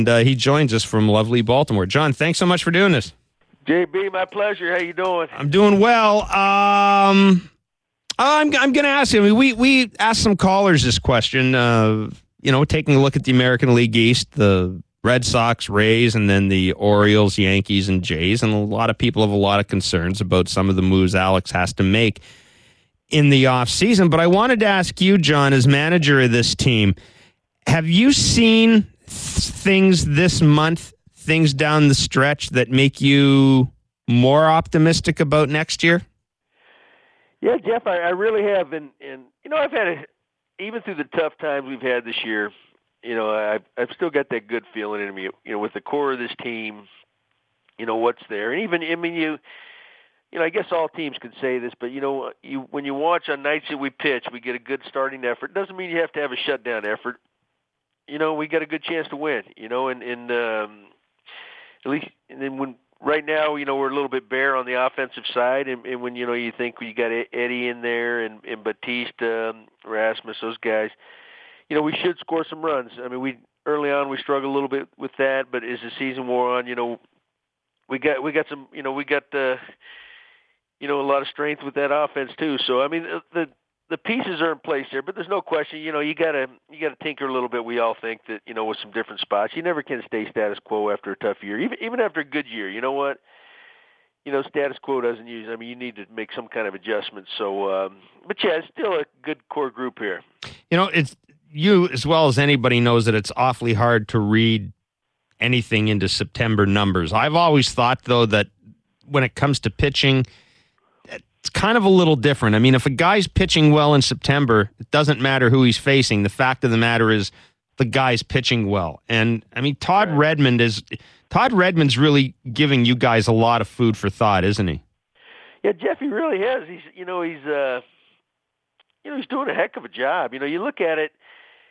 And he joins us from lovely Baltimore. John, thanks so much for doing this. JB, my pleasure. How you doing? I'm doing well. I'm going to ask you. I mean, we asked some callers this question. Taking a look at the American League East, the Red Sox, Rays, and then the Orioles, Yankees, and Jays, and a lot of people have a lot of concerns about some of the moves Alex has to make in the offseason. But I wanted to ask you, John, as manager of this team, have you seen things this month, things down the stretch that make you more optimistic about next year? Yeah, Jeff, I really have. And I've had even through the tough times we've had this year, I've still got that good feeling in me, with the core of this team, what's there. And even, I guess all teams can say this, but, when you watch on nights that we pitch, we get a good starting effort. Doesn't mean you have to have a shutdown effort. We got a good chance to win, and at least, and then when right now, we're a little bit bare on the offensive side, and when, you think you got Eddie in there and Batista, Rasmus, those guys, we should score some runs. I mean, early on we struggled a little bit with that, but as the season wore on, we got some, a lot of strength with that offense too. So I mean, the pieces are in place there, but there's no question, you gotta tinker a little bit. We all think that, with some different spots. You never can stay status quo after a tough year, even after a good year. You know what? Status quo doesn't use. I mean, you need to make some kind of adjustment. So, but yeah, it's still a good core group here. It's you as well as anybody knows that it's awfully hard to read anything into September numbers. I've always thought, though, that when it comes to pitching, it's kind of a little different. I mean, if a guy's pitching well in September, it doesn't matter who he's facing. The fact of the matter is the guy's pitching well. And, I mean, Todd Redmond's really giving you guys a lot of food for thought, isn't he? Yeah, Jeff, he really has. He's doing a heck of a job. You look at it,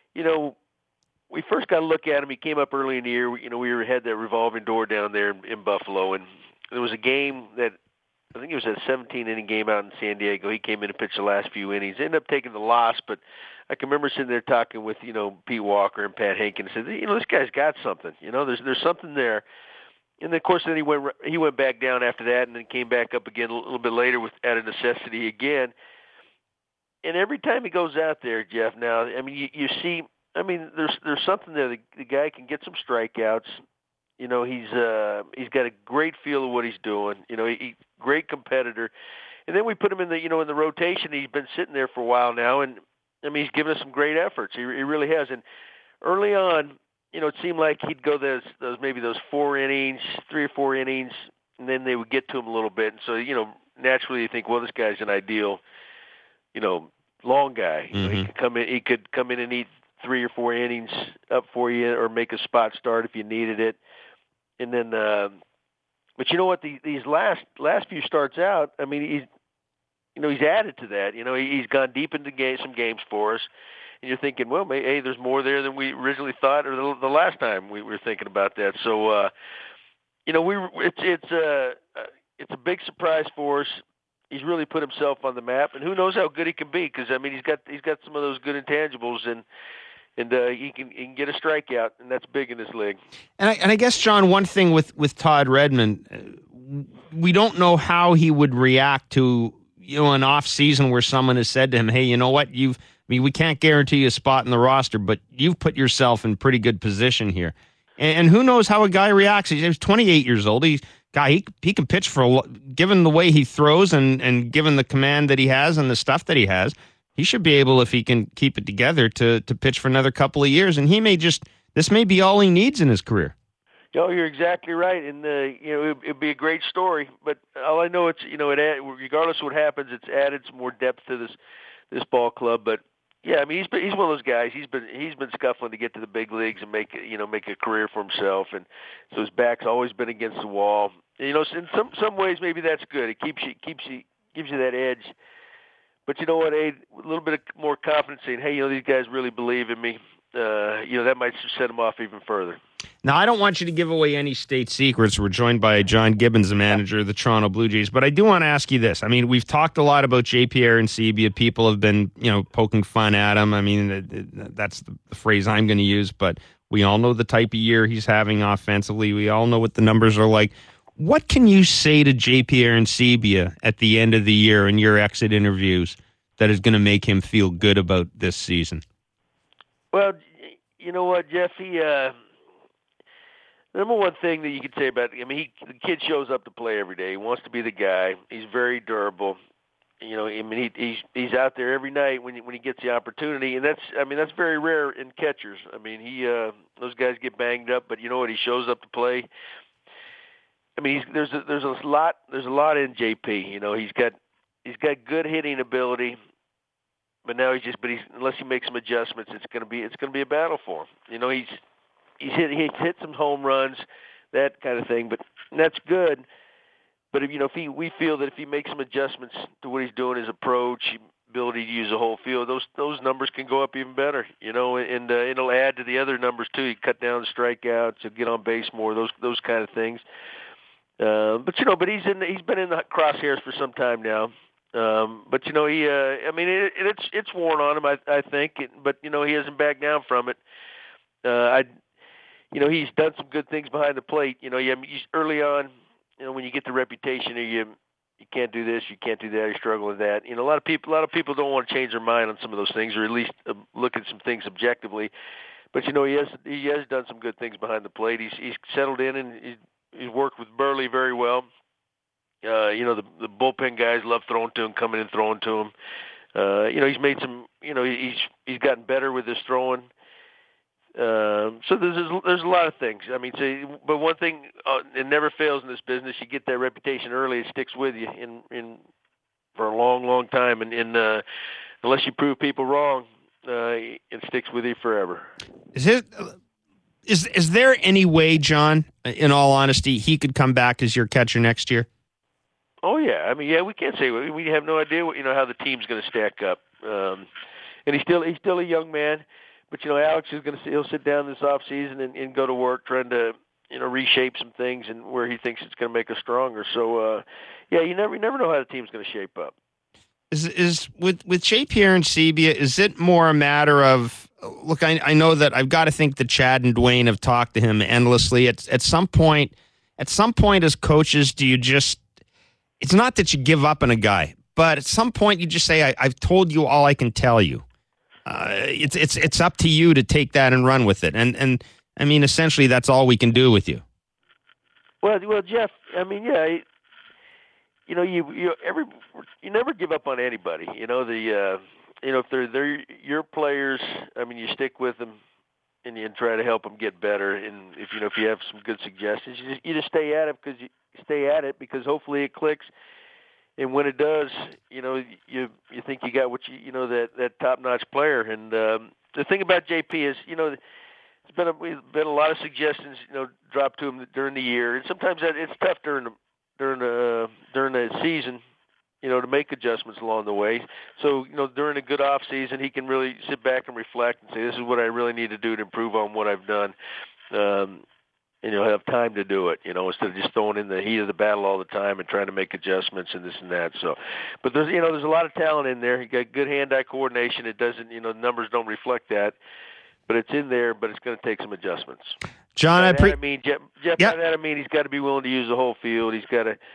we first got to look at him. He came up early in the year. We had that revolving door down there in Buffalo, and there was a game that I think it was a 17-inning game out in San Diego. He came in and pitched the last few innings. Ended up taking the loss, but I can remember sitting there talking with, Pete Walker and Pat Hankins and said, this guy's got something. There's something there. And then, of course, then he went back down after that and then came back up again a little bit later out of necessity again. And every time he goes out there, Jeff, now, I mean, you see, I mean, there's something there. The guy can get some strikeouts. He's got a great feel of what he's doing. Great competitor. And then we put him in the in the rotation. He's been sitting there for a while now, and I mean, he's given us some great efforts. He really has. And early on, it seemed like he'd go those 4 innings, 3 or 4 innings, and then they would get to him a little bit. And so, naturally you think, well, this guy's an ideal, long guy. Mm-hmm. He could come in and eat 3 or 4 innings up for you, or make a spot start if you needed it. And then, but you know what? These last few starts out, I mean, he's added to that. He's gone deep into some games for us, and you're thinking, well, hey, there's more there than we originally thought, or the last time we were thinking about that. So, it's a big surprise for us. He's really put himself on the map, and who knows how good he can be? Because I mean, he's got some of those good intangibles, and he can get a strikeout, and that's big in this league. And I guess, John, one thing with Todd Redmond, we don't know how he would react to an off season where someone has said to him, "Hey, you know what? We can't guarantee you a spot in the roster, but you've put yourself in pretty good position here." And who knows how a guy reacts? He's 28 years old. He can pitch given the way he throws and given the command that he has and the stuff that he has. He should be able, if he can keep it together, to pitch for another couple of years. And this may be all he needs in his career. Oh, you're exactly right. And, it'd be a great story. But all I know, regardless of what happens, it's added some more depth to this ball club. But, yeah, I mean, he's one of those guys. He's been scuffling to get to the big leagues and make a career for himself. And so his back's always been against the wall. And, in some ways, maybe that's good. It gives you that edge. But you know what, Abe? A little bit more confidence saying, hey, these guys really believe in me. That might set them off even further. Now, I don't want you to give away any state secrets. We're joined by John Gibbons, the manager of the Toronto Blue Jays. But I do want to ask you this. I mean, we've talked a lot about J. Pierre Arencibia. People have been, poking fun at him. I mean, that's the phrase I'm going to use. But We all know the type of year he's having offensively. We all know what the numbers are like. What can you say to J.P. Arencibia at the end of the year in your exit interviews that is going to make him feel good about this season? Well, you know what, Jeff? The number one thing that you could say about him, the kid shows up to play every day. He wants to be the guy. He's very durable. He's out there every night when he gets the opportunity, and that's very rare in catchers. Those guys get banged up, but you know what? He shows up to play. There's a lot in JP. He's got good hitting ability, but now unless he makes some adjustments, it's gonna be a battle for him. He's hit some home runs, that kind of thing, but that's good. But we feel that if he makes some adjustments to what he's doing, his approach, ability to use the whole field, those numbers can go up even better. And it'll add to the other numbers too. You cut down strikeouts, you'll get on base more, those kind of things. But he's been in the crosshairs for some time now. It's worn on him, I think. But he hasn't backed down from it. He's done some good things behind the plate. He's early on. When you get the reputation, you can't do this, you can't do that, you struggle with that. A lot of people don't want to change their mind on some of those things, or at least look at some things objectively. But he has done some good things behind the plate. He's settled in, and he's worked with Burley very well. The bullpen guys love throwing to him, coming in throwing to him. He's made some. He's gotten better with his throwing. So there's a lot of things. But one thing it never fails in this business. You get that reputation early, it sticks with you in for a long, long time. And unless you prove people wrong, it sticks with you forever. Is there any way, John, in all honesty, he could come back as your catcher next year? Oh yeah, we can't say we have no idea how the team's going to stack up. And he's still a young man. But Alex is he'll sit down this off season and go to work trying to reshape some things and where he thinks it's going to make us stronger. So you never know how the team's going to shape up. Is with J.P. Arencibia, is it more a matter of look? I know that I've got to think that Chad and Dwayne have talked to him endlessly. At some point as coaches, do you just? It's not that you give up on a guy, but at some point you just say, I've told you all I can tell you. It's up to you to take that and run with it, and essentially that's all we can do with you. Well, Jeff, you never give up on anybody. If they're your players, you stick with them and you try to help them get better. And if you have some good suggestions, you just stay at it because hopefully it clicks. And when it does, you think you got what that top-notch player. And the thing about JP is, there's been a lot of suggestions, dropped to him during the year, and sometimes it's tough during the season, to make adjustments along the way. So during a good off season, he can really sit back and reflect and say, this is what I really need to do to improve on what I've done. And you'll have time to do it, instead of just throwing in the heat of the battle all the time and trying to make adjustments and this and that. So, but there's a lot of talent in there. You got good hand-eye coordination. It doesn't, the numbers don't reflect that, but it's in there. But it's going to take some adjustments. John, Jeff. By that he's got to be willing to use the whole field. He's got to,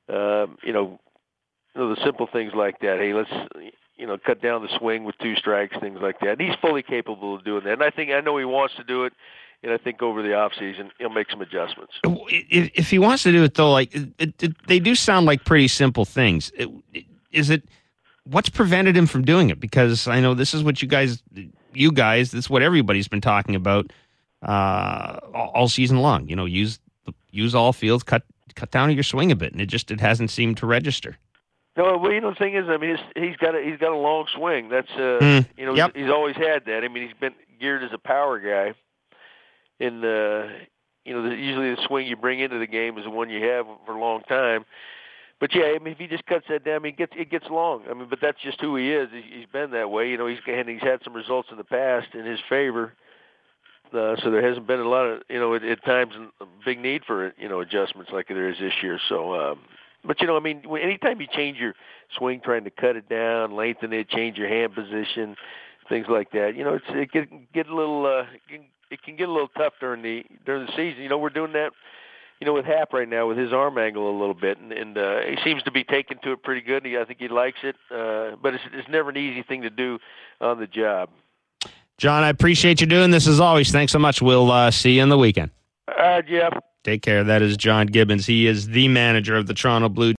the simple things like that. Hey, let's, cut down the swing with 2 strikes, things like that. And he's fully capable of doing that. And I know he wants to do it. And I think over the offseason, he'll make some adjustments. If he wants to do it, though, they do sound like pretty simple things. What's prevented him from doing it? Because I know this is what you guys, this is what everybody's been talking about all season long. Use all fields, cut down your swing a bit, and it hasn't seemed to register. No, well, the thing is, he's got a long swing. That's Yep. He's always had that. He's been geared as a power guy. And usually the swing you bring into the game is the one you have for a long time. But yeah, if he just cuts that down, it gets long. But that's just who he is. He's been that way. He's had some results in the past in his favor. So there hasn't been a lot of at times a big need for adjustments like there is this year. So, but anytime you change your swing, trying to cut it down, lengthen it, change your hand position, things like that, it can get a little. it can get a little tough during the season. We're doing that, with Hap right now with his arm angle a little bit, and he seems to be taking to it pretty good. I think he likes it, but it's never an easy thing to do on the job. John, I appreciate you doing this as always. Thanks so much. We'll see you in the weekend. Jeff. Take care. That is John Gibbons. He is the manager of the Toronto Blue